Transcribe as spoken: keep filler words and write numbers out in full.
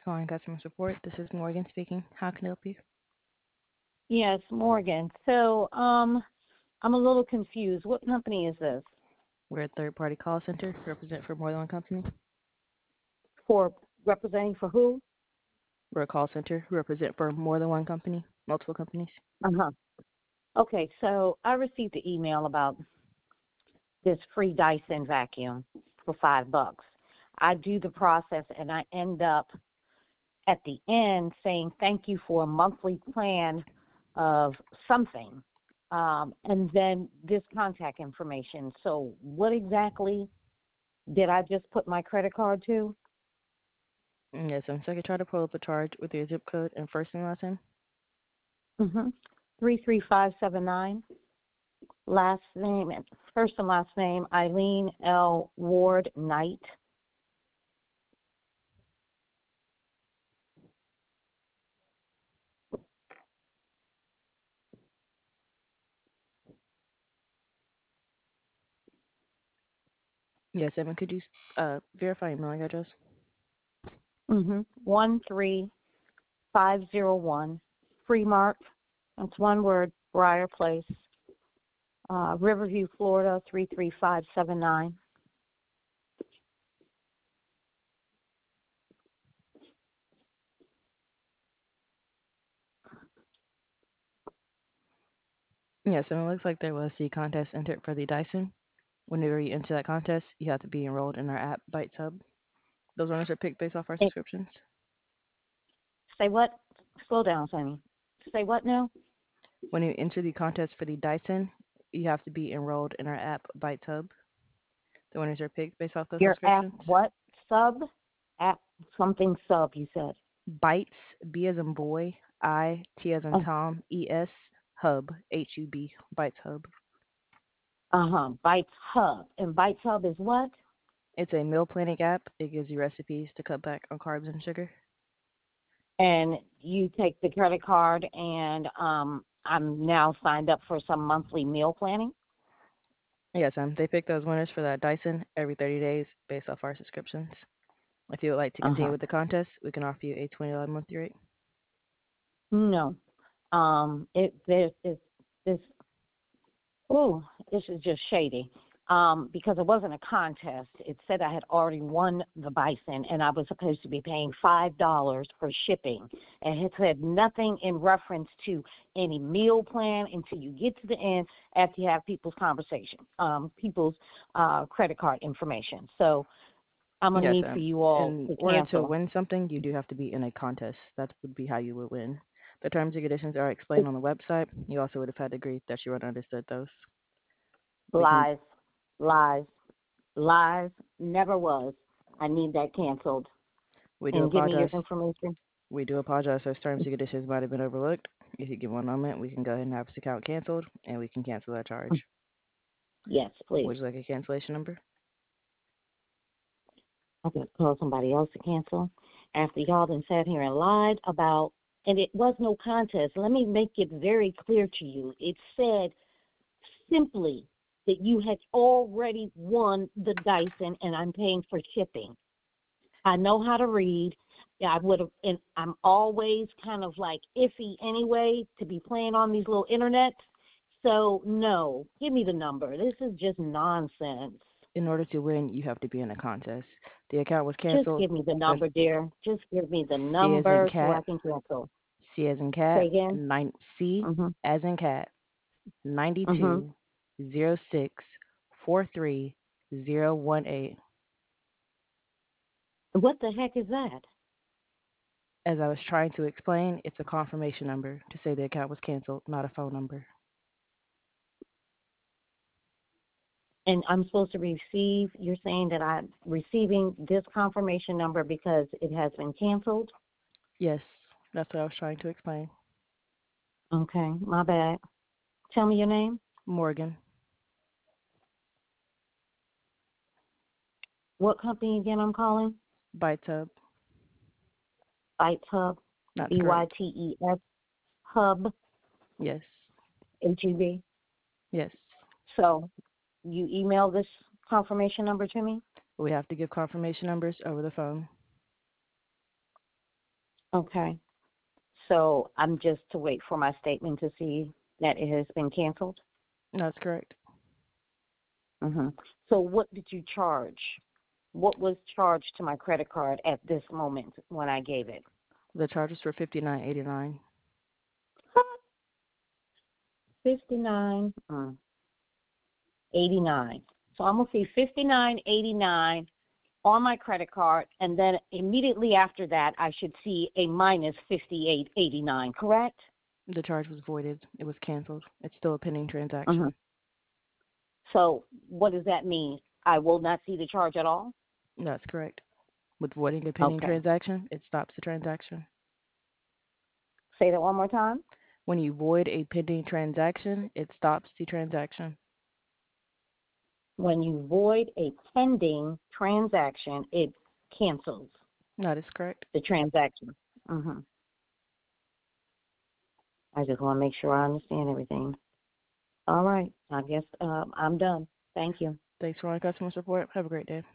calling customer support. This is Morgan speaking. How can I help you? Yes, Morgan. So, um, I'm a little confused. What company is this We're a third party call center, represent for more than one company. for? Representing for who? We're a call center, who represent for more than one company, multiple companies. Uh huh. Okay, so I received an email about this free Dyson vacuum for five bucks. I do the process and I end up at the end saying thank you for a monthly plan of something. Um, and then this contact information. So, what exactly did I just put my credit card to? Mm, Yes, I'm so I can try to pull up a charge with your zip code and first and last name. Mm-hmm. three three five seven nine. Last name, first and last name, Eileen L. Ward Knight. Yes, Evan, could you uh, verify your mailing address? Mm-hmm. one three five zero one Fremont. That's one word, Briar Place, uh, Riverview, Florida, three three five seven nine. Yes, and it looks like there was the contest entered for the Dyson. Whenever you enter that contest, you have to be enrolled in our app, Bytes Hub. Those runners are picked based off our Eh, subscriptions. Say what? Slow down, Sammy. Say what now? When you enter the contest for the Dyson, you have to be enrolled in our app, Bytes Hub. The winners are picked based off those Your app, subscriptions. what? Sub? App, something sub, you said. Bytes, B as in boy, I, T as in Uh Tom, E S, Hub, H U B, Bytes Hub. huh. Bites Hub. And Bites Hub is what? It's a meal planning app. It gives you recipes to cut back on carbs and sugar. And you take the credit card, and um, I'm now signed up for some monthly meal planning. Yes, um, they pick those winners for that Dyson every thirty days based off our subscriptions. If you would like to Uh continue huh. with the contest, we can offer you a twenty dollars monthly rate. No. Um, it there's this this. Oh, this is just shady. Um, because it wasn't a contest. It said I had already won the bison, and I was supposed to be paying five dollars for shipping. And it said nothing in reference to any meal plan until you get to the end after you have people's conversation, um, people's uh, credit card information. So I'm gonna Yes, need for um, you all in to order to cancel. win something, you do have to be in a contest. That would be how you would win. The terms and conditions are explained on the website. You also would have had to agree that you would have understood those. We can Lies, lies, lies. Never was. I need that canceled. we do And give me your apologize. information. We do apologize. Those terms and conditions might have been overlooked. If you give one moment, we can go ahead and have this account canceled, and we can cancel that charge. Yes, please. Would you like a cancellation number? I'm going to call somebody else to cancel after y'all done sat here and lied about, and it was no contest. Let me make it very clear to you. It said simply that you had already won the Dyson, and I'm paying for shipping. I know how to read. Yeah, I would have, and I'm always kind of like iffy anyway to be playing on these little internets. So no, give me the number. This is just nonsense. In order to win, you have to be in a contest. The account was Just canceled. give me the The number, dear. Just give me the C as in number so I cat, can cancel. C as in Say cat, again. nine C Mhm. as in cat, Mhm. ninety-two zero six four three zero one eight. What the heck is that? As I was trying to explain, it's a confirmation number to say the account was canceled, not a phone number. And I'm supposed to receive. You're saying that I'm receiving this confirmation number because it has been canceled. Yes, that's what I was trying to explain. Okay, my bad. Tell me your name. Morgan, What company again? I'm calling. ByteHub. Bytes Hub. That's B Y correct. T E S Hub. Yes, H E B. yes. So you email this confirmation number to me. We have to give confirmation numbers over the phone. Okay. So I'm just to wait for my statement to see that it has been canceled? That's correct. Mm-hmm. So what did you charge? What was charged to my credit card at this moment when I gave it? The charges were fifty-nine eighty-nine. fifty-nine eighty-nine. So I'm going to see fifty-nine eighty-nine on my credit card, and then immediately after that, I should see a minus fifty-eight eighty-nine, correct? The charge was voided. It was canceled. It's still a pending Mm-hmm. transaction. So what does that mean? I will not see the charge at all? That's correct. With voiding a pending Okay. transaction, it stops the transaction. Say that one more time. When you void a pending transaction, it stops the transaction. When you void a pending transaction, it cancels That is correct. the transaction. Mm-hmm. I just want to make sure I understand everything. All right. I guess um, I'm done. Thank you. Thanks for calling customer support. Have a great day.